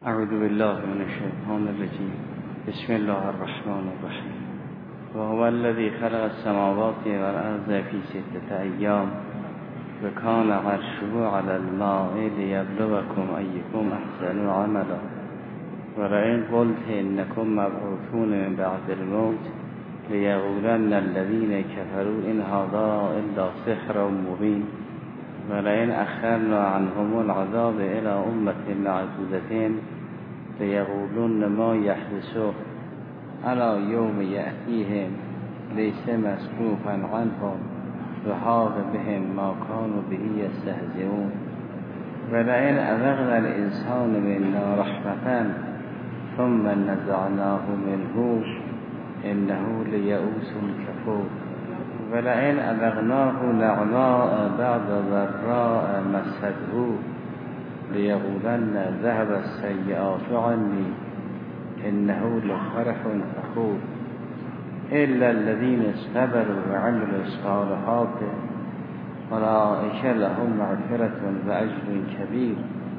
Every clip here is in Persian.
اعوذ بالله من الشیطان الرجیم. بسم الله الرحمن الرحیم. وهو الذی خلق السماوات والارض فی 6 ایام وکان عرشه علی الماء لیبلوکم ایکم احسن عملا ولئن قلت انکم مبعوثون من بعد الموت لیقولن الذین کفروا ان هذا الا سحر مبین ولئن اخرنا عنهم العذاب الى امة معدودة لیقولن ما یحبسه الا یوم یأتیهم لیس مصروفا عنهم وحاق بهم ما كانوا به یستهزئون ولئن اذقنا الانسان منا رحمة ثم نزعناه منه انه لیئوس کفور ولئن اذقناه نعماء بعد ضراء مسته لیقولن ذهب السیئات عنی انه لفرح فخور الا الذين صبروا وعملوا الصالحات اولئک لهم مغفرة واجر کبیر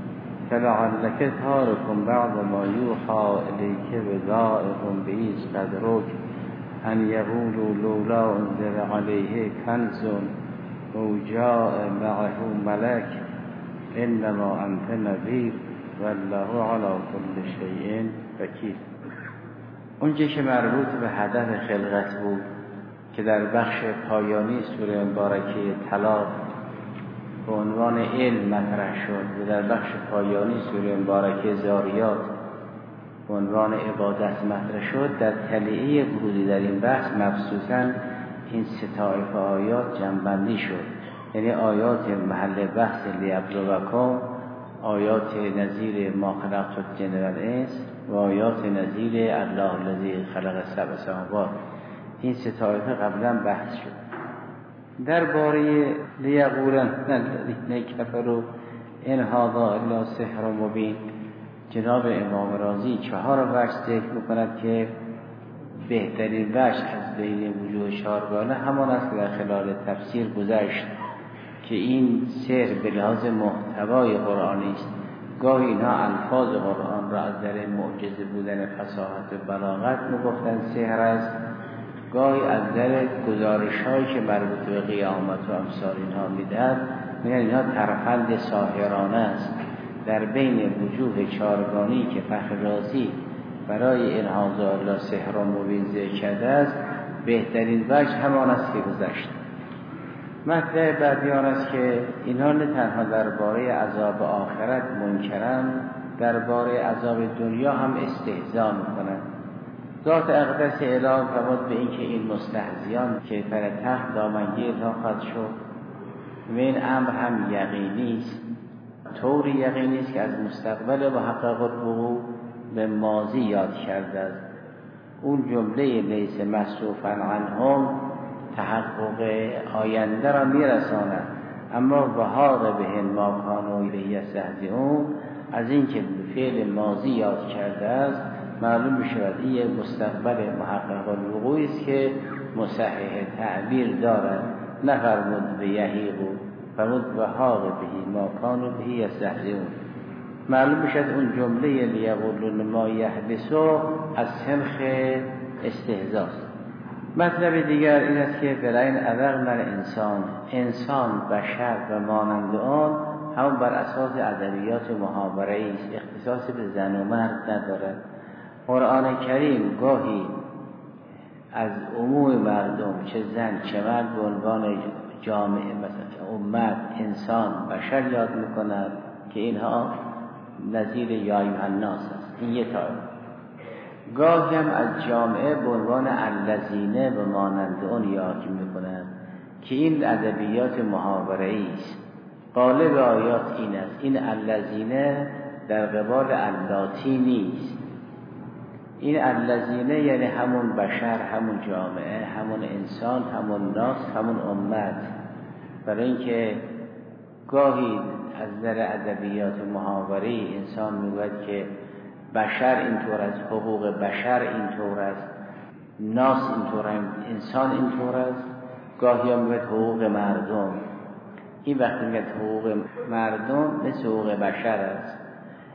فلعلک تارک بعض ما یوحی الیک وضائق به صدرک ان یقولوا لولا انزل علیه کنز او جاء معه ملک انما انت نذیر والله علی کل شیء وکیل. اونچه که مربوط به هدف خلقت بود که در بخش پایانی سوره مبارکه طلاق به عنوان علم مطرح شد و در بخش پایانی سوره مبارکه ذاریات به عنوان عبادت مطرح شد، در تلیعه ورودی در این بحث مبسوطاً این سه طایفه آیات جمع‌بندی شد. یعنی آیات محل بحث لیبلوکم، آیات نظیر ما خلقت الجن والانس و آیات نظیر الله الذی خلق سبع سماوات. این سه طایفه قبلا بحث شد. درباره لیقولن الذین کفروا ان هذا الا سحر مبین، جناب امام رازی 4 وجه ذکر می‌کند که بهترین وجه از بین وجوه 4 همان است که در خلال تفسیر گذشت که این سحر به لحاظ محتوای قرآنی است. گاهی اینها الفاظ قرآن را از در معجزه بودن فصاحت و بلاغت میگفتن سحر است، گاهی از در گزارش‌هایی که مربوط به قیامت و امثال اینها میدهد میگن اینها ترفند ساحرانه است. در بین وجوه 4 که فخر رازی برای این هذا الا سحر مبین ذکر کرده است، بهترین وجه همان است که گذشت. مطلب بعدی آن است که اینها نه تنها درباره عذاب آخرت منکرند، درباره عذاب دنیا هم استهزا میکنند. ذات اقدس الهی فرمود به اینکه این مستهزیان که پر تخت دامنگیر را خواهد شد و این امر هم یقینی است، طوری یقینی است که از مستقبل محقق الوقوع به ماضی یاد کرده است. اون جمله لیس مصروفا عنهم تحقق آینده را میرساند، اما وحاق بهم ما کانوا به یستهزئون از این که به فعل ماضی یاد کرده است معلوم می‌شود این مستقبل محقق الوقوع است که مصحح تعبیر دارد. نفرمود به یحیق، فرمود وحاق به ما کانوا به یستهزئون. معلوم می‌شود اون جمله لیقولن ما یحبسه از سنخ استهزاست. مطلب دیگر این است که ولئن اذقنا انسان بشر و مانند آن هم بر اساس ادبیات محاوره‌ای است، اختصاص به زن و مرد ندارد. قرآن کریم گاهی از عموم مردم چه زن چه مرد به عنوان جامعه مثلا امت انسان بشر یاد می‌کند که اینها نظیر یا ایها الناس است. این یک طایفه. گاهی هم از جامعه به عنوان الذین و مانند اون یاد می‌کنند که این ادبیات محاوره‌ای است. غالب آیات این است. این الذین در قبال اللاتی نیست. این الذین یعنی همون بشر، همون جامعه، همون انسان، همون ناس، همون امت. برای اینکه گاهی از در ادبیات محاوره‌ای انسان میگوید که بشر اینطور است، حقوق بشر اینطور است، ناس اینطور است، انسان اینطور است. گاهی هم میگوید حقوق مردم. این وقتی میگوید حقوق مردم مثل حقوق بشر است.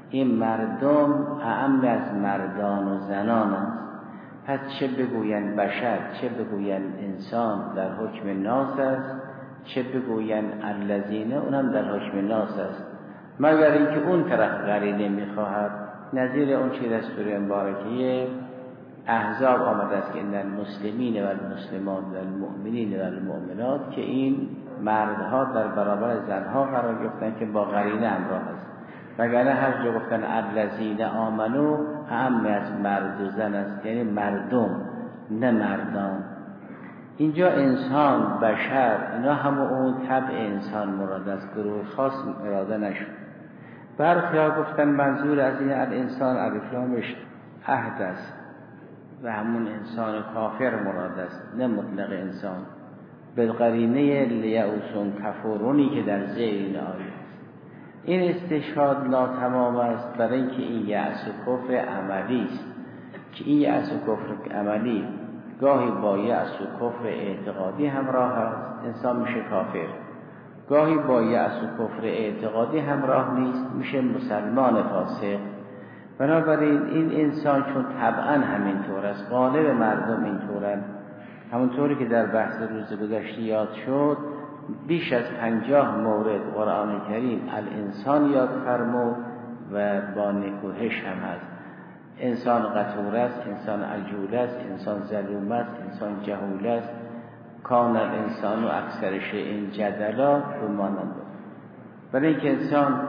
این مردم اعم از مردان و زنان است. پس چه بگویند بشر، چه بگویند انسان در حکم ناس است، چه بگویند الذین اونم در حکم ناس است، مگر اینکه اون طرف قرینه میخواهد. نظیر اون چه در سوره مبارکه احزاب آمده است که ان المسلمین و المسلمات و المؤمنین و المؤمنات، که این مردها در برابر زنها قرار گرفتن که با قرینه همراه است. وگرنه هر جا گفتن الذین آمنو اعم از مرد و زن است، یعنی مردم نه مردان. اینجا انسان، بشر، اینا همه اون طبع انسان مراد است، گروه خاص اراده نشد. برخی‌ها گفتن منظور از این الانسان الفلامش عهد است و همون انسان کافر مراد است، نه مطلق انسان، بالقرینه لیئوسون کفورونی که در ذیل این آیه است. این استشهاد ناتمام است برای اینکه این یأس و کفر عملی است، که این یأس و کفر عملی گاهی با یأس و کفر اعتقادی همراه است، انسان میشه کافر. گاهی با یأس و کفر اعتقادی همراه نیست، میشه مسلمان فاسق. بنابراین این انسان چون طبعا همینطور است، غالب مردم اینطورن، همونطوری که در بحث روز گذشته یاد شد، بیش از 50 مورد قرآن کریم الانسان یاد فرمود و با نکوهش هم هست. انسان قطور است، انسان عجول است، انسان ظلوم است، انسان جهول است، کان الانسان و اکثر شیء جدلا و مانند. برای اینکه انسان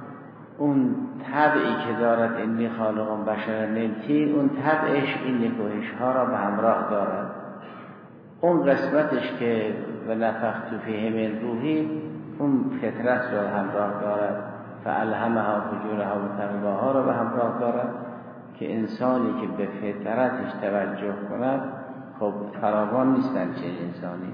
اون طبعی که دارد انی خالق بشر من طین، اون طبعش این نکوهش ها را به همراه دارد. اون قسمتش که و نفخت فیه من روحی، اون فطرت را همراه دارد، فالهمها فجورها و تقواها را به همراه دارد، که انسانی که به فطرتش توجه کند خب فراوان نیستن چه انسانی.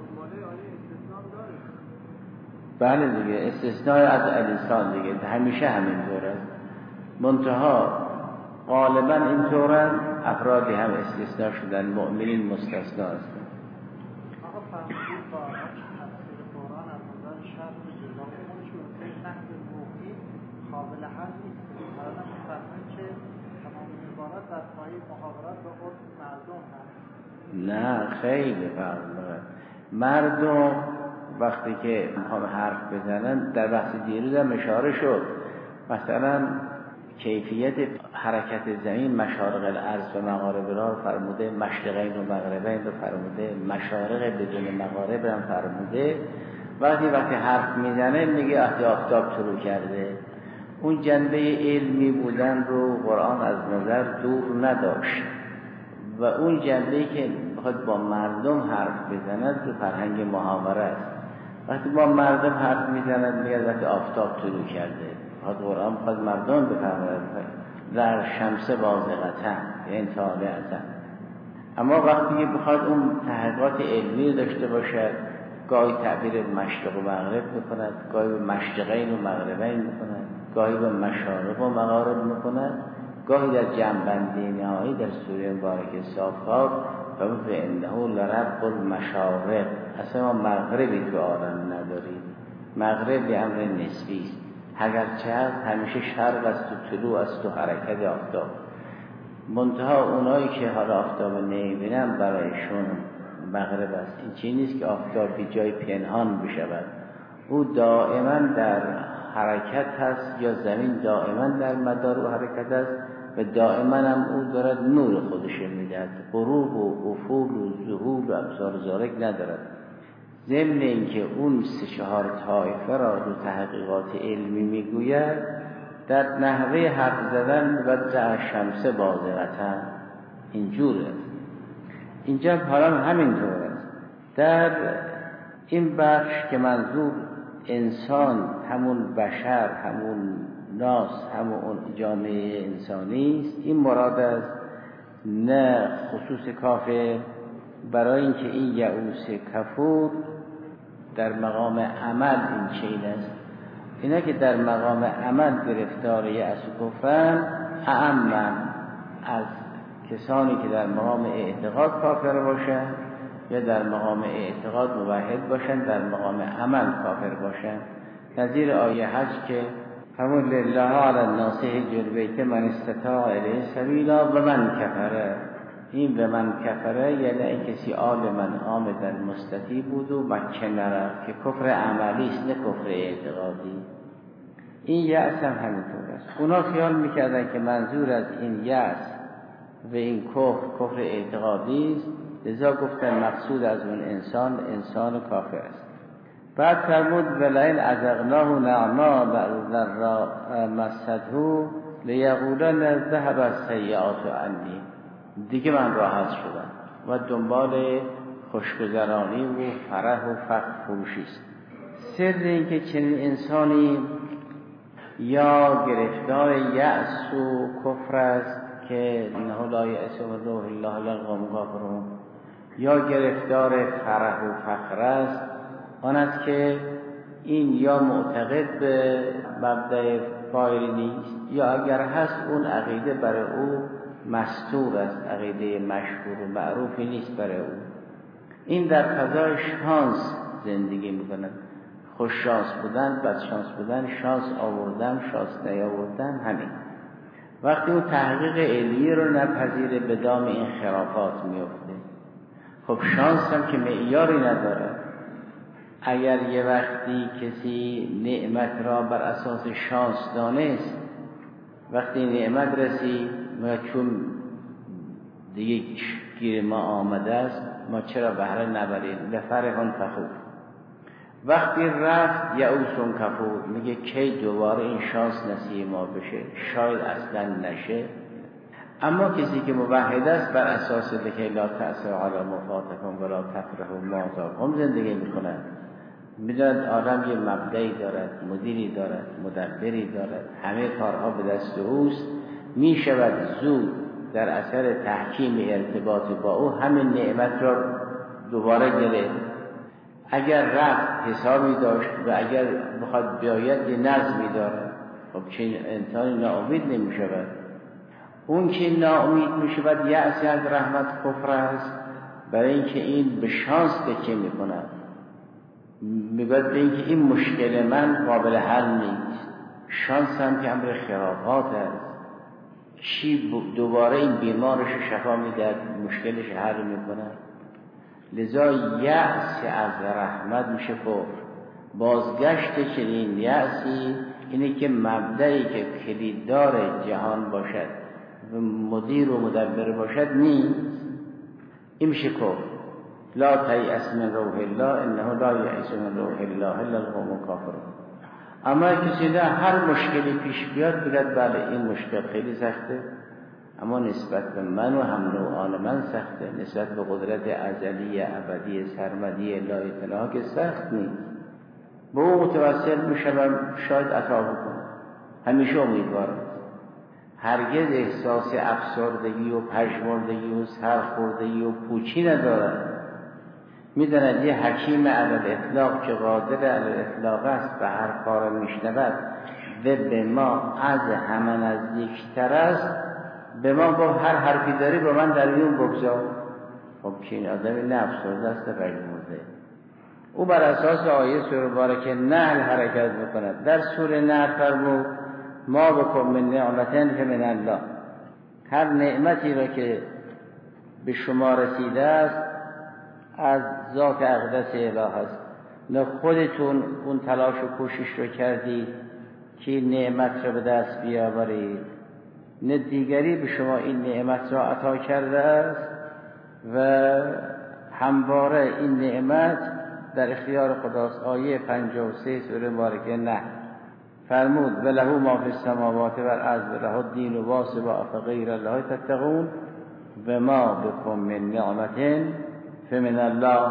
بله دیگه، استثناء از الانسان دیگه همیشه همینطور است، منتها غالبا اینطورن، افرادی هم استثناء شدن، مؤمنین مستثنا هستن. قابل حل نیست. حالا می‌فرمایید که تمام عبارات در پای محاورات به عرف مردم هست. نه خیلی فرق. مردم وقتی که میخوام حرف بزنن، در بحث دیروز هم اشاره شد، مثلا کیفیت حرکت زمین، مشارق الارض و مغارب را فرموده، مشرقین و مغربین رو فرموده، مشارق بدون مغارب هم فرموده. وقتی حرف میزنه میگه آفتاب طلوع کرده. اون جنبه علمی بودن رو قرآن از نظر دور نداشت و اون جنبه‌ای که بخواد با مردم حرف بزند تو فرهنگ محاوره است. وقتی با مردم حرف میزند میگه وقتی آفتاب طلوع کرده، قرآن بخواد مردم بفرماید در شمس بازغة یعنی طالعة. اما وقتی که بخواد اون تحقیقات علمی داشته باشد، گاهی تعبیر مشرق و مغرب میکند، گاهی به مشرقین و مغربین میکند، گاهی به مشارق و مغارب میکند، گاهی در جمع‌بندی نهایی در سوره مبارکه صافات فرمود انه لرب المشارق، اصلا ما مغربی تو عالم نداریم. مغرب به امر نسبی است، اگرچه همیشه شرق است و طلوع است و حرکت آفتاب. منتها اونایی که حالا آفتاب نمیبینن برایشون مغرب است. این چیزی نیست که آفتاب بی جای پنهان بشود، او دائما در حرکت هست، یا زمین دائما در مدار و حرکت است و دائما هم او دارد نور خودش میدهد، غروب و افول و ظهور و ابصار زارق ندارد. ضمن اینکه اون 3-4 طایفه را رو تحقیقات علمی میگوید، در نحوه حرف زدن و شمس بازغة اینجور است. اینجا حالا همینطور است. در این بخش که منظور انسان همون بشر، همون ناس، همون جامعه انسانی است، این مراد است، نه خصوص کافر. برای اینکه این یئوس کفور در مقام عمل این چیز است. اینا که در مقام عمل گرفتار یأس و کفرن، اعم از کسانی که در مقام اعتقاد کافر باشن یا در مقام اعتقاد موحد باشن، در مقام عمل کافر باشن. نظیر آیه حج که همون لله علی الناس حج البیت من استطاع الیه سبیلا و من کفره. این و من کفره یعنی این کسی آل من آمدن مستطیع بود و مکه نرفت، که کفر عملی است نه کفر اعتقادی. این یأس هم همینطور است. اونا خیال میکردن که منظور از این یأس و این کفر اعتقادی است، لذا گفتن مقصود از اون انسان کافر است. بعد فرمود ولئن اذقناه نعما بعد ضراء مسته لیقولن ذهب السیئات عنی. دیگه من راحت شدم و دنبال خوشگذرانی و فرح و فروشی است. سر این که چنین انسانی یا گرفتار یأس و کفر است که انه لا یأس من روح الله الا القوم الکافرون، یا گرفتار فرح و فخر است، آن است که این یا معتقد به مبدأ فاعل نیست، یا اگر هست اون عقیده برای او مستور است، عقیده مشهور و معروفی نیست برای او. این در فضای شانس زندگی میکنند. خوش شانس بودن، بد شانس بودن، شانس آوردن، شانس نیاوردن، همین. وقتی اون تحقیق علمی رو نپذیره به دام این خرافات میفته. خب شانس هم که معیاری نداره. اگر یه وقتی کسی نعمت را بر اساس شانس دانست، وقتی نعمت رسید ما چون دیگه گیر ما آمده است ما چرا بهره نبریم؟ لفرحون فخور. وقتی رفت یئوس کفور، میگه کی دوباره این شانس نصیب ما بشه؟ شاید اصلا نشه. اما کسی که موحد است بر اساس لکی لا تأسوا علی مفاتکم ولا تفرحوا ما آتاکم زندگی میکنه. میداند آدم یه مبدعی دارد، مدیری دارد، مدبری دارد، همه کارها به دست اوست. میشود زود در اثر تحکیم ارتباط با او همین نعمت را دوباره گرفت. اگر رفت حسابی داشت و اگر بخواد بیاید یه نظمی دارد. خب چه انسانی ناامید نمی شود. اون که ناامید می شود یأس از رحمت کفر است، برای اینکه این به شانس تکیه می کند. میگوید به اینکه این مشکل من قابل حل نیست. شانس هم که امر خرافات است. چی دوباره این بیمارش شفا میدهد، مشکلش حل میکند. لذا یأس از رحمت میشه کفر. بازگشت چنین یأسی اینه که مبدعی که کلیددار جهان باشد و مدیر و مدبر باشد نیست، این میشه کفر. لا تیأس من روح الله انه لا یئس من روح الله الا القوم الکافرون. اما کسی نه هر مشکلی پیش بیاد بگد بله این مشکل خیلی سخته، اما نسبت به من و هم نوعان من سخته، نسبت به قدرت ازلی ابدی سرمدی لا اطلاق سخت نیست. به او متوسل میشم شاید عطا بکنم. همیشه امیدوارم. هرگز احساس افسردگی و پژمردگی و سرخوردگی و پوچی ندارد. میداند یه حکیم علی الاطلاق که قادر علی الاطلاق است و هر کار میشنود و به ما از همه نزدیکتر است، به ما گفت هر حرفی داری با من در میون بگذار. خب که این آدمی نه افسرده است پژمرده. او بر اساس آیه سوره مبارکه نحل حرکت میکند. در سوره نحل فرمود ما بکن من نعمتین فمن الله. هر نعمتی را که به شما رسیده است از ذات اقدس اله است. نه خودتون اون تلاش و کوشش رو کردید که نعمت را به دست بیاورید، نه دیگری به شما این نعمت را عطا کرده است و همواره این نعمت در اختیار خداست. آیه 53 سوره مبارکه نه فرمود وله ما فی السماوات والارض له الدین واصب افغیر الله تتقون و ما بکم من نعمت فمن الله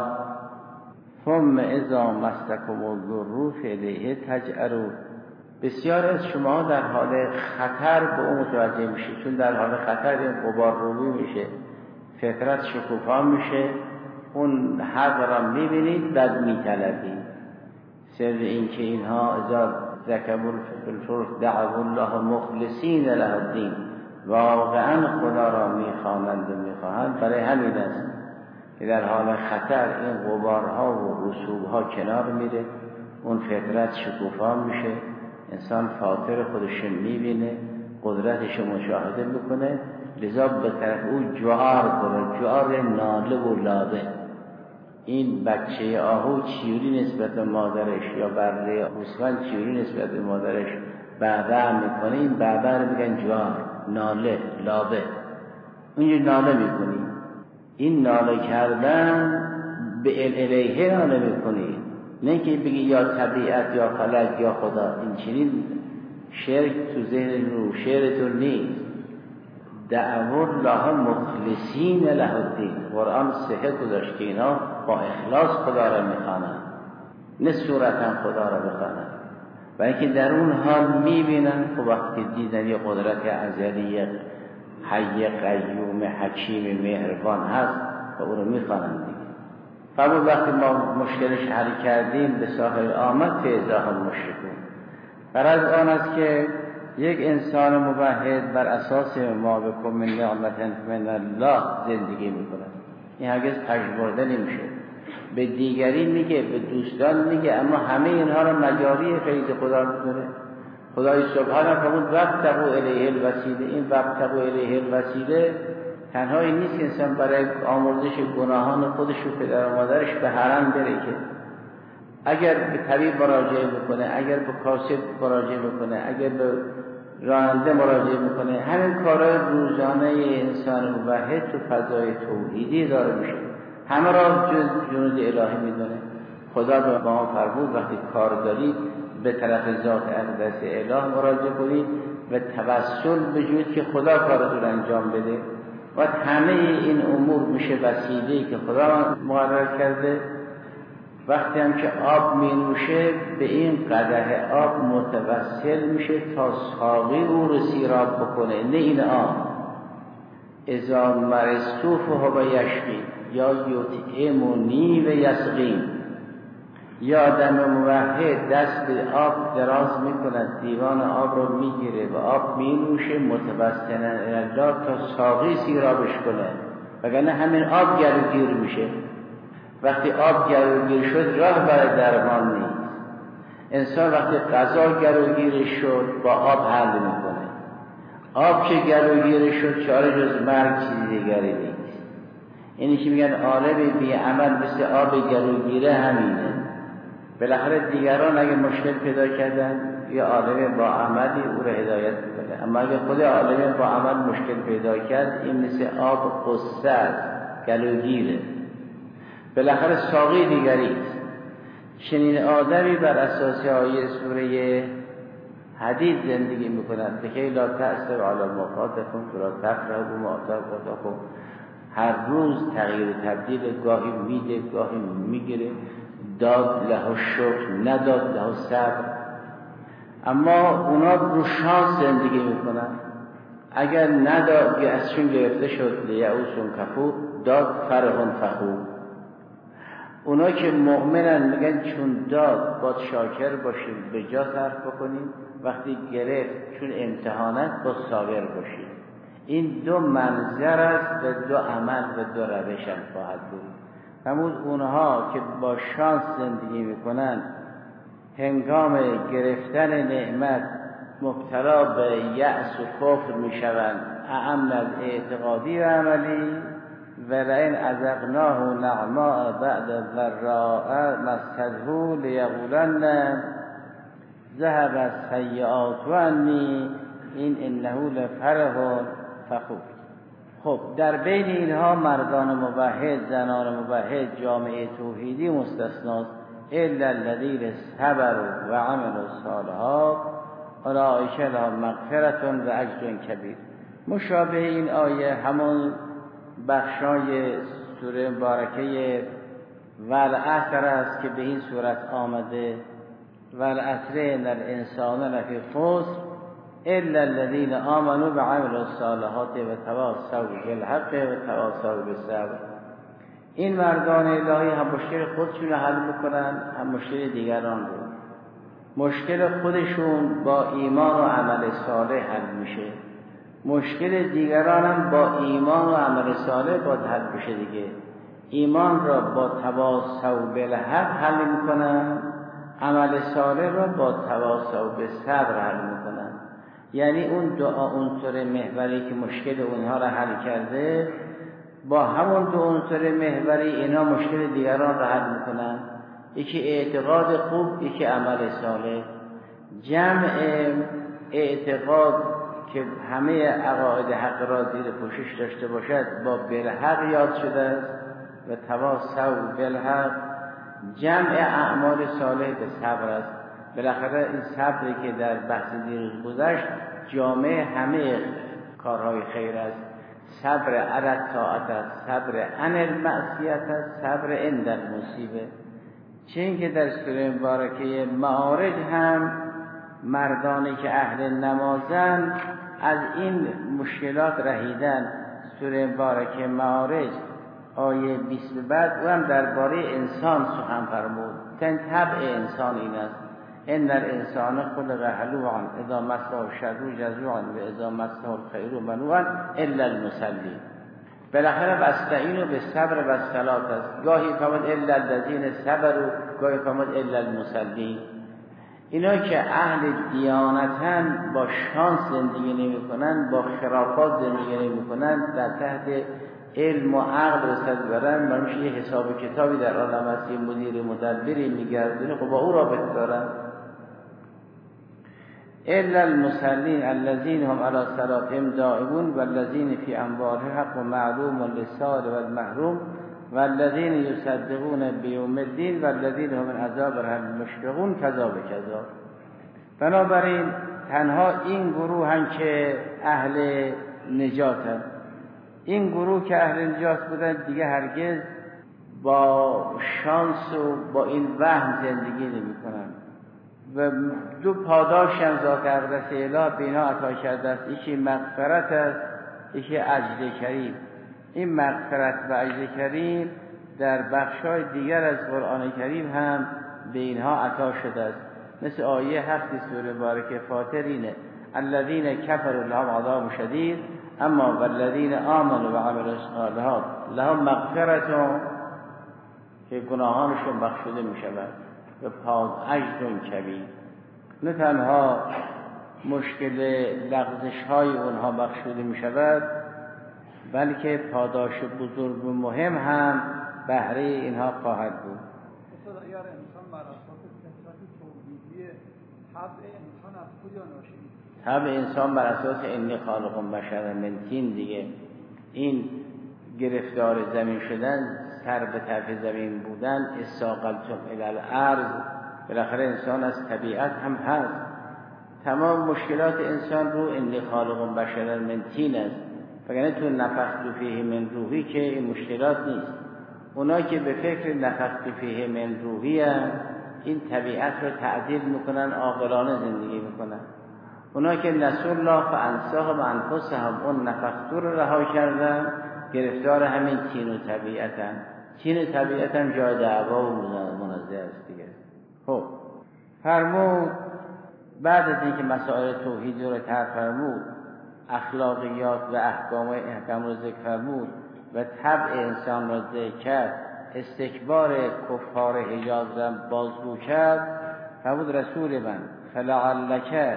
ثم اذا مسکم الضر فالیه تجأرون. بسیار از شما در حال خطر به اون متوجه میشه، چون در حال خطر این غبار روی میشه، فطرت شکوفا میشه، اون حق را میبینید بعد میطلبید. سر این که اینها اذا ذکروا الفلک دعوا الله مخلصین له الدین، واقعا خدا را میخوانند و میخواهند. برای همین است که در حال خطر این غبارها و رسوبها کنار میره، اون فطرت شکوفا میشه، انسان فاطر خودش میبینه، قدرتش مشاهده میکنه، لذا به طرف او جوار کنه، جوار ناله و لابه. این بچه آهو چیوری نسبت به مادرش یا بره گوسفند چیوری نسبت به مادرش بعبع میکنه، این بعبع رو میگن جوار، ناله، لابه. اونجا ناله میکنی. این ناله کردن به الیه ناله میکنی، نه که بگی یا طبیعت یا فلک یا خدا. این چنین شرک تو ذهن رو شعرتون نیست. دعوا الله مخلصین له الدین. قرآن صحه گذاشت که اینا با اخلاص خدا را میخوانن، نه صورتا خدا را بخوانن. و اینکه در اون حال میبینن خب وقتی دیدن یه قدرت ازلی حی قیوم حکیم مهربان هست و او رو میخوانن دیگه. فرمود وقتی ما مشکلش حل کردیم به ساحل آمد فاذا هم مشرکون. غرض آن است که یک انسان موحد بر اساس ما بکن من نعمت من الله زندگی میکنه. این هرگز پژمرده نمیشه. به دیگری میگه، به دوستان میگه، اما همه اینها رو مجاری فیض خدا میدونه. خدای سبحانه فرمود وابتغوا الیه الوسیله. این وابتغوا الیه الوسیله تنها این نیست که انسان برای آمرزش گناهان خودش و پدر و مادرش به حرم بره، که اگر به طبیب مراجعه بکنه، اگر به کاسب مراجعه بکنه، اگر به راننده مراجعه بکنه، همین کارهای روزانه انسان موحد تو فضای توحیدی داره میشه. همه را جنود الهی میدونه. خدا به ما فرمود وقتی کار دارید به طرف ذات اقدس اله مراجعه کنید و توسل بجوید که خدا کارتون انجام بده. و همه این امور میشه وسیله‌ای که خدا مقرر کرده. وقتی هم که آب می نوشه به این قدح آب متوسل میشه تا ساقی او رو سیراب بکنه، نه این آب. اذا مرضتو فهو یشفی یا یطعمنی و یسقین. یا آدم موحد دست به آب دراز میکند، دیوان آب رو میگیره و آب می نوشه متوسلا الله تا ساقی سیرابش کنه، وگرنه همین آب گلوگیر میشه. وقتی آب گلوگیر شد راه برای درمان نیست. انسان وقتی غذا گلوگیر شد با آب حل میکنه. آب که گلوگیر شد چاره جز مرگ چیزی دیگری نیست. اینی که میگن عالم بی عمل مثل آب گلوگیره همینه. بالاخره دیگران اگه مشکل پیدا کردن یا عالم با عملی او رو هدایت میکنه، اما اگه خود عالم با عمل مشکل پیدا کرد این مثل آب قصه است، گلوگیره. بالاخره ساقی دیگری است. چنین آدمی بر اساس آیه سوره حدید زندگی میکنند که لا تأثر علی ما فاتکم ولا تفرحوا بما آتاکم. هر روز تغییر و تبدیل، گاهی میده گاهی میگیره، داد له شکر نداد له صبر. اما اونا رو شانس زندگی میکنن. اگر نداد که ازشون گرفته شد لیعوسون کفور، داد فرحون فخور. اونا که مؤمنن میگن چون داد باید شاکر باشیم، به جا صرف بکنیم، وقتی گرفت چون امتحانات با صابر باشیم. این دو منظر است و دو عمل و دو روش هم خواهد بود. همون اونها که با شانس زندگی میکنن هنگام گرفتن نعمت مبتلا به یأس و کفر میشوند، اعم از اعتقادی و عملی. ولئن اذقناه نعماء بعد ضراء مسته لیقولن ذهب السیئات عنی انه لفرح فخور. خب در بین اینها مردان موحد، زنان موحد، جامعه توحیدی مستثناست. الا الذین صبروا و عملوا الصالحات اولئک لهم مغفرة و اجر کبیر. مشابه این آیه همون بخشای سوره مبارکه والعصر است که به این صورت آمده والعصر ان الانسان لفی خسر الا الذين آمنوا وعملوا الصالحات وتواصوا بالحق وتواصوا بالصبر. این مردان الهی هم مشکل خودشون حل میکنن، هم مشکل دیگران رو. مشکل خودشون با ایمان و عمل صالح حل میشه، مشکل دیگران هم با ایمان و عمل صالح باید حل بشه دیگه. ایمان را با تواصوا بالحق حل میکنن، عمل صالح را با تواصل به صبر حل میکنن. یعنی اون دو عنصر محوری که مشکل اونها را حل کرده، با همون دو عنصر محوری اینا مشکل دیگران را حل میکنن. یکی اعتقاد خوب، یکی عمل صالح. جمع اعتقاد که همه عقاید حق را زیر پوشش داشته باشد با بالحق یاد شده است و تواصوا بالحق. جمع اعمال صالح به صبر است. بالاخره این صبری که در بحث دیروز گذشت جامع همه کارهای خیر است. صبر علی الطاعت است، صبر عن المعصیت است، صبر عند المصیبه. چه اینکه در سوره مبارکه معارج هم مردانی که اهل نمازن از این مشکلات رهیدن. سوره مبارکه معارج آیه 20 بعد او هم درباره انسان سخن فرمود. طبع انسان این است: ان الانسان خلق هلوعا اذا مسه الشر جزوعا و اذا مسه الخیر منوعا الا المصلی. بالاخره واستعینوا بالصبر والصلاة است. گاهی فرمود الا الذین صبروا، گاهی فرمود الا المصلین. اینا که اهل دیانتن با شانس زندگی نمی کنن، با خرافات زندگی نمی کنن، در تحت علم و عقل رسد برن، منوش یه حساب کتابی در عالم هستی، مدیر مدبری میگردونه، خب با او رابطه دارن. الا المصلین الذین هم علی صلاتهم دائمون والذین فی اموالهم حق معلوم للسائل والمحروم والذین یصدقون بیوم الدین والذین هم من عذاب ربهم مشفقون کذا و کذا. بنابراین تنها این گروه هم که اهل نجاتن، این گروه که اهل نجات بودن دیگه هرگز با شانس و با این وهم زندگی نمی کنن و دو پاداش هم ذات اقدس اله به اینا عطا کرده است. یکی مغفرت است، یکی اجر کریم. این مغفرت و اجر کریم در بخشای دیگر از قرآن کریم هم به اینها عطا شده است. مثل آیه 7 سوره مبارکه فاطر اینه: الذین کفروا لهم عذاب شدید اما والذین آمنوا و عملوا الصالحات لهم مغفرت، که گناهانشون بخشوده می شود و اجر کبیر. نه تنها مشکل لغزش های اونها بخشوده می شود، بلکه پاداش بزرگ و مهم هم بهره اینها خواهد بود. مثلا اگر انسان بر اساس فطرت توحیدی طبع انسان از کجا ناشی؟ طبع انسان بر اساس انی خالق بشر من طین دیگه. این گرفتار زمین شدن، سر به طرف زمین بودن، استاقلتم الی الارض، بالاخره انسان از طبیعت هم هست. تمام مشکلات انسان رو انی خالق بشر من طین است. وگرنه تو نفخت فیه من روحی که این مشکلات نیست. اونا که به فکر نفخت فیه من روحی هم این طبیعت رو تعدیل میکنن، عاقلانه زندگی میکنن. اونا که نسوا الله فانساهم انفسهم، اون نفخت رو رها کردن، گرفتار همین طین و طبیعتن. طین و طبیعتن جای دعوا و منازعه است دیگه. خب فرمود بعد از اینکه مسائل توحید رو طرح فرمود، اخلاقیات و احکام رو ذکر فرمود و طبع انسان را ذکر کرد، استکبار کفار حجاز را بازگو کرد، فرمود رسول من فلعلک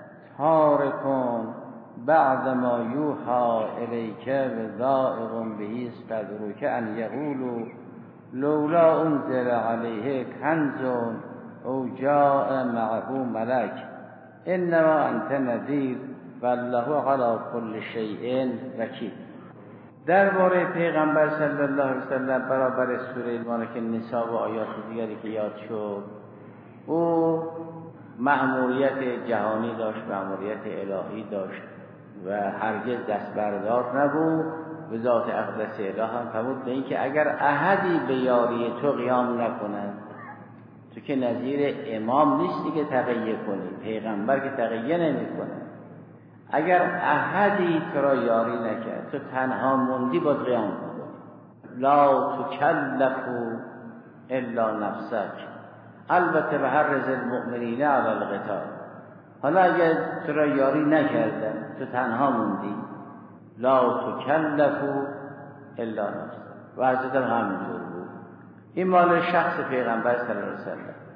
تارکون بعد ما یوحى الیک و ذائق به صدرک ان یقولوا لولا انزل علیه کنز او جاء معه ملک انما انت نذیر والله علی کل شیء وکیل. درباره پیغمبر صلی الله علیه وسلم برابر سوره مبارکه نساء و آیات دیگری که یاد شد، او مأموریت جهانی داشت، مأموریت الهی داشت و هرگز دست بردار نبود. به ذات اقدس اله هم فرمود به این که اگر احدی به یاری تو قیام نکند، تو که نظیر امام نیستی که تقیه کنی، پیغمبر که تقیه نمی کنه، اگر احدی تو را یاری نکرد، تو تنها موندی با قیام کن. لا تکلفوا الا نفسک، البته به هر رز المؤمنین علی القتال. حالا اگر تو را یاری نکردن، تو تنها موندی، لا تکلفوا الا نفسک. و حضرت همینطور بود. این مال شخص پیغمبر صلی الله علیه وسلم.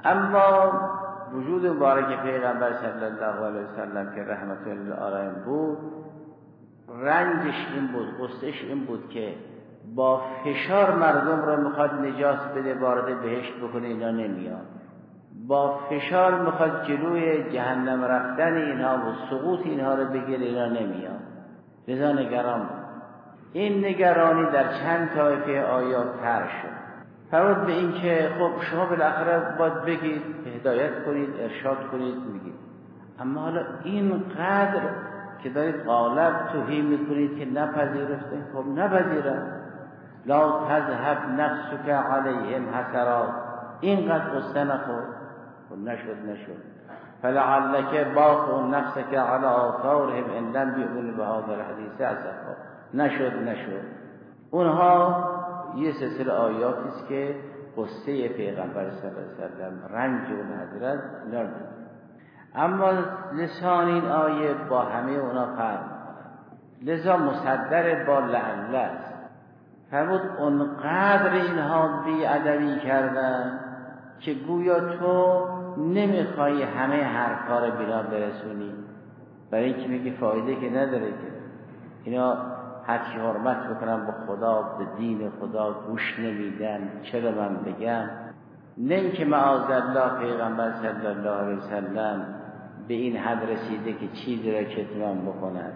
اما وجود مبارک پیغمبر صلی الله علیه وسلم که رحمت للعالمین بود، رنجش این بود، قصهش این بود که با فشار مردم را میخواد نجات بده، وارد بهشت بکنه، اینا نمیاد. با فشار میخواد جلوی جهنم رفتن اینها و سقوط اینها رو بگیره، اینا نمیاد. لذا نگران بود. این نگرانی در چند طایفه آیات طرح شد. فرمود به این که خب شما بالاخره باید بگید، هدایت کنید، ارشاد کنید، میگید. اما حالا اینقدر که دارید غالب توهین میکنید که نپذیرفتید، خب نپذیرن. لا تذهب نفسك علیهم حسرات، اینقدر قصه نخور. نشد فلعلک باقع نفسك علی آثارهم ان لم یؤمنوا بهذا الحدیث اسفا. نشد. اونها یه سلسله آیاتی است که قصه پیغمبر صلی الله علیه وسلم، رنج اون حضرت نرد. اما لسان این آیه با همه اونا فرق می‌کنه، لذا مصدر با لعل است. فرمود اونقدر اینها بی‌ادبی کردن که گویا تو نمیخوای همه حرفا رو بیرا برسونی، برای اینکه میگی فایده که نداره که اینا هرچی حرمت بکنم به خدا، به دین خدا گوش نمیدن، چرا من بگم؟ نه اینکه معاذالله پیغمبر صلی الله علیه وسلم به این حد رسیده که چیزی را کتمان بکنند.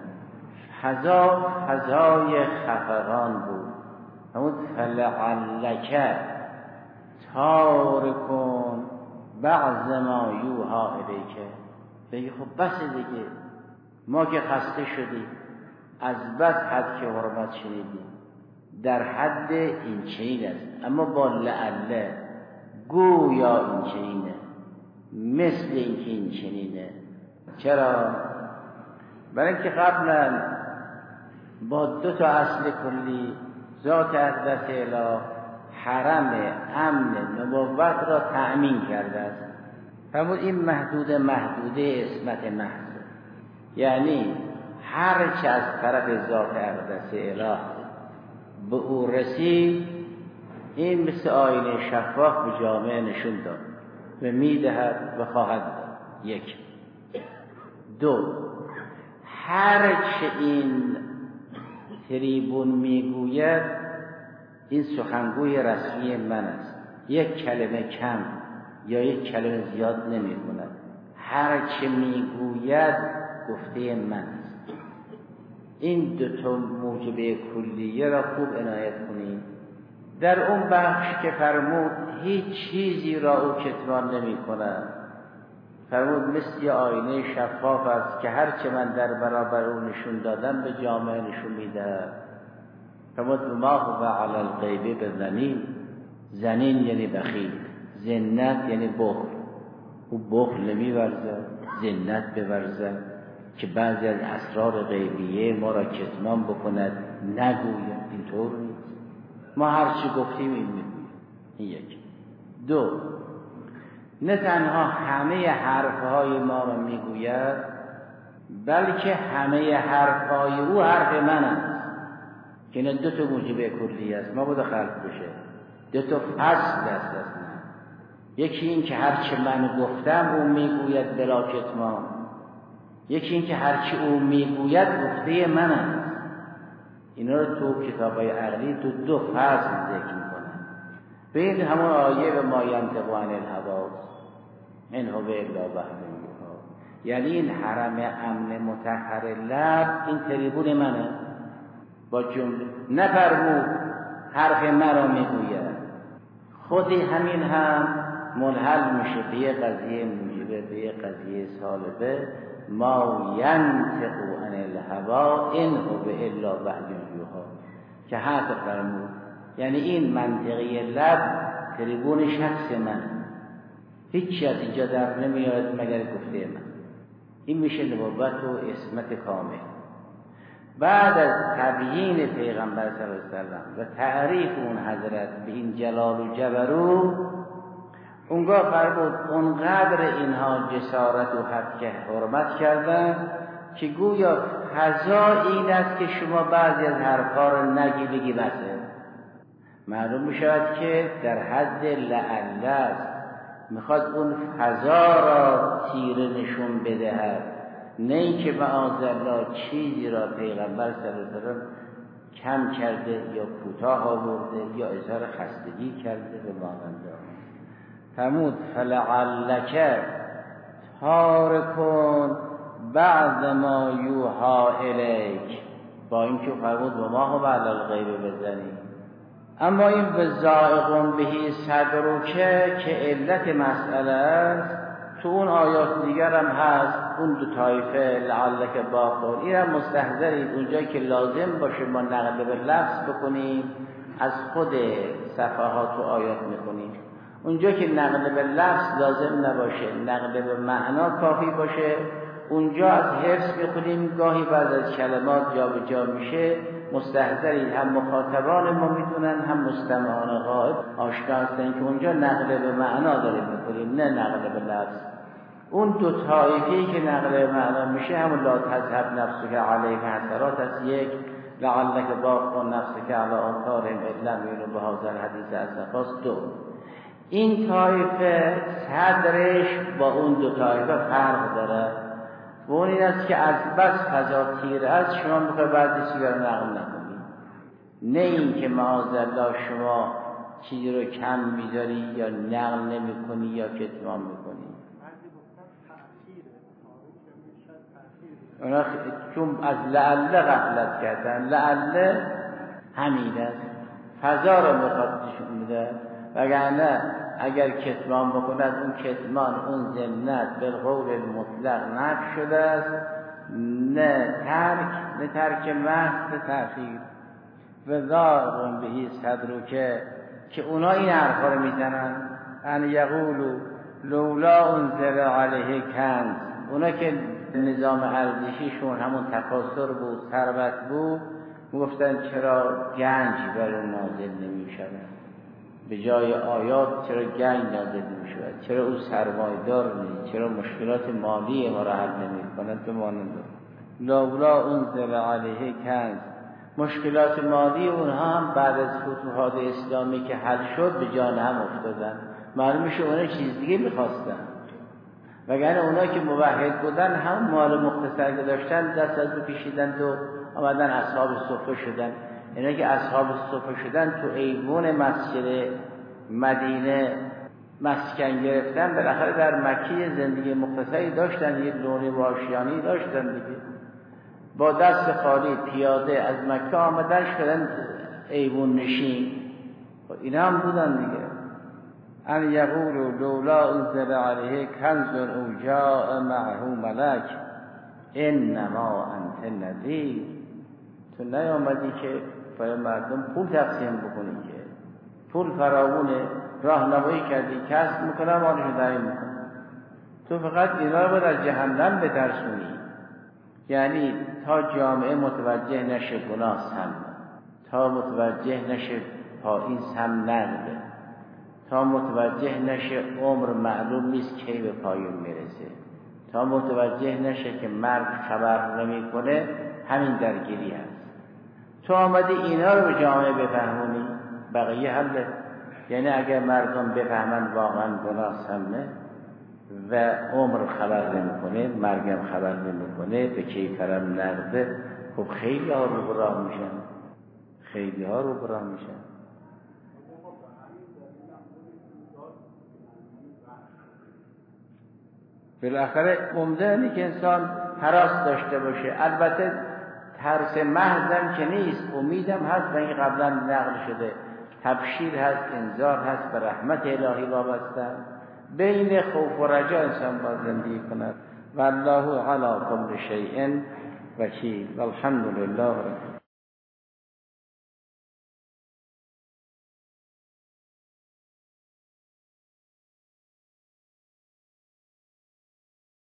فضای خفقان بود. همون فلعلک تارکون بعض ما یوها الیک. بگی خب بس دیگه، ما که خسته شدیم، از بس حد که حرمت شنیدیم، در حد این چنین است. اما با لعله گویا این چنینه، مثل این که این چنینه. چرا؟ برای اینکه قبلا با دو تا اصل کلی، ذات اقدس اله، حرم امن نبوت را تأمین کرده است. فرمود این محدوده اسمت محض، یعنی هر چه از طرف ذات اقدس اله به او رسید، این مثل آینه شفاف به جامعه نشون داد و میدهد و خواهد داد. یک. دو، هر چه این تریبون میگوید این سخنگوی رسمی من است، یک کلمه کم یا یک کلمه زیاد نمی کند، هر چه میگوید گفته من است. این دو تا موجبه کلیه را خوب عنایت کنید. در اون بخش که فرمود هیچ چیزی را او کتمان نمی کند، فرمود مثل آینه شفاف است که هر چه من در برابر او نشون دادم به جامعه نشون میده. فرمود ما هو علی الغیب بضنین. زنین یعنی بخیل، زنت یعنی بخل. او بخل نمی‌ورزد، زنت بورزد که بعضی از اسرار غیبیه ما را کتمان بکند، نگوید. اینطور نیست، ما هر چی گفتیم این میگوید. این یک. دو، نه تنها همه حرفهای ما را میگوید، بلکه همه حرفهای او حرف من است. که این دو تا موجبه کلی است، ما باید خلق بشه. دو تا فصل است اصلا. یکی این که هرچه من گفتم او میگوید بلا کتمان، یکی این که هرچه او میگوید گفته من است. اینا رو تو کتابای عقلی دو فصل ذکر میکنه. به این همون آیه به ما ینطق عن الهوی ان هو الا وحی یوحی، یعنی این حرم امن مطهر لب این تریبون منه. با جمله نفرمود حرف مرا میگوید، خودی همین هم منحل میشه به یه قضیه موجبه، به یه قضیه سالبه. ما ینطق عن الهوی ان هو الا وحی یوحی، که حق فرمود. یعنی این منطقه لب تریبون شخص من، هیچی از اینجا در نمیاد مگر گفته من. این میشه نبوت و عصمت کامل. بعد از تبیین پیغمبر صلی الله علیه وسلم و تعریف اون حضرت به این جلال و جبروت، اونگاه فرمود اونقدر اینها جسارت و حد که حرمت کردن که گویا فضا این است که شما بعضی از حرفا رو نگی بگی بسه. معلوم می شود که در حد لعله است. میخواد اون فضا را تیره نشون بدهد، نه اینکه معاذالله چیزی را پیغمبر صلی الله علیه وسلم کم کرده یا کوتاه آورده یا اظهار خستگی کرده به مانند آن. فرمود فلعلک تارکون بعد ما یوحا الیک، با اینکه فرمود و ما هم علی الغیب بزنیم. اما این به ذائقون بهی صدرکه که علت مسئله است، تو اون آیات دیگر هم هست. اون دو طایفه لعلک باقون، این هم مستحضرید اونجایی که لازم باشه ما نقل به لفظ بکنیم از خود صفحات و آیات میکنیم، اونجا که نقل به لفظ لازم نباشه نقل به معنا کافی باشه اونجا از حفظ میخونیم. گاهی بعد از کلمات جا به جا میشه، مستحضرید هم مخاطبان ما میدونن هم مستمعان غائب آشنا هستن که اونجا نقل به معنا داریم میکنیم نه نقل به لفظ. اون دو طایفه‌ای که نقل به معنا میشه همون لا تذهب نفسک علیهم حسرات است، یک لعلک باقی نفسک علی آثارهم ان لم یؤمنوا بهذا الحدیث اسفاست. دو این طایفه صدرش با اون دو طایفه فرق داره و اون این است که از بس فضا تیر است شما میخوای بعضی چیزا رو نقل نکنید، نه این که معاذالله شما چیزی رو کم میذاری یا نقل نمیکنی یا کتمان میکنی. اونا چون از لعله غفلت کردن، لعله همین است فضا رو میخواد نشون میده، وگرنه اگر کتمان بکند اون کتمان اون ضمنت بالقول المطلق نفی شده است، نه ترک محض نه تأخیر. و ذاقون بهی صدرک که اونا این حرفا رو میزنن ان یقولوا لولا انزل علیه کنز، اونا که نظام ارزشیشون همون تکاثر بود ثروت بود گفتن چرا گنج بر اون نازل نمیشود، به جای آیات چرا گنج نازل نمیشود، چرا او سرمایه‌دار نیست، چرا مشکلات مالی ما را حل نمی‌کند. به مانند لولا انزل علیه کنز، مشکلات مالی اونها هم بعد از فتوحات اسلامی که حل شد به جان هم افتادن، معلوم میشه اونها چیز دیگه می‌خواستن، وگرنه اونها که موحد بودن هم مال مختصر که داشتن دست از بکشیدن و آمدن اصحاب صفه شدن. اینا که اصحاب صفه شدن تو ایوان مسجد مدینه مسکن گرفتن، بالاخره در مکه زندگی مختصری داشتن، یک لونه واشیانی داشتن دیگه، با دست خالی پیاده از مکه آمدن شدن ایوان نشین. اینا هم بودن دیگه. ان یقولوا لولا انزل علیه کنز او جاء معه ملک انما انت نذیر، تو نیامدی که برای مردم پول تقسیم بکنی، که پول فراوونه راهنمایی کردی کسب میکنم آنشو داریم میکنم، تو فقط اینا رو باید از جهنم بترسونی. یعنی تا جامعه متوجه نشه گناه سم، تا متوجه نشه این سم نقده، تا متوجه نشه عمر معلوم نیست کی به پایان میرسه، تا متوجه نشه که مرگ خبر نمیکنه، همین درگیری هست. تو آمدی اینا رو به جامعه بفهمونی، بقیه حله. یعنی اگر مردم بفهمن واقعا گناه سمه و عمر خبر نمیکنه، مرگم خبر نمیکنه، به کیفرم نرده، خب خیلی ها رو براه میشن، خیلی ها رو براه میشن. بالاخره عمده اینه که انسان هراس داشته باشه. البته ترس محضم که نیست، امیدم هست و این قبلا نقل شده، تبشیر هست، انذار هست، به رحمت الهی وابسته، بین خوف و رجا انسان باید زندگی کند. والله علی کل شیء وکیل. والحمد لله رب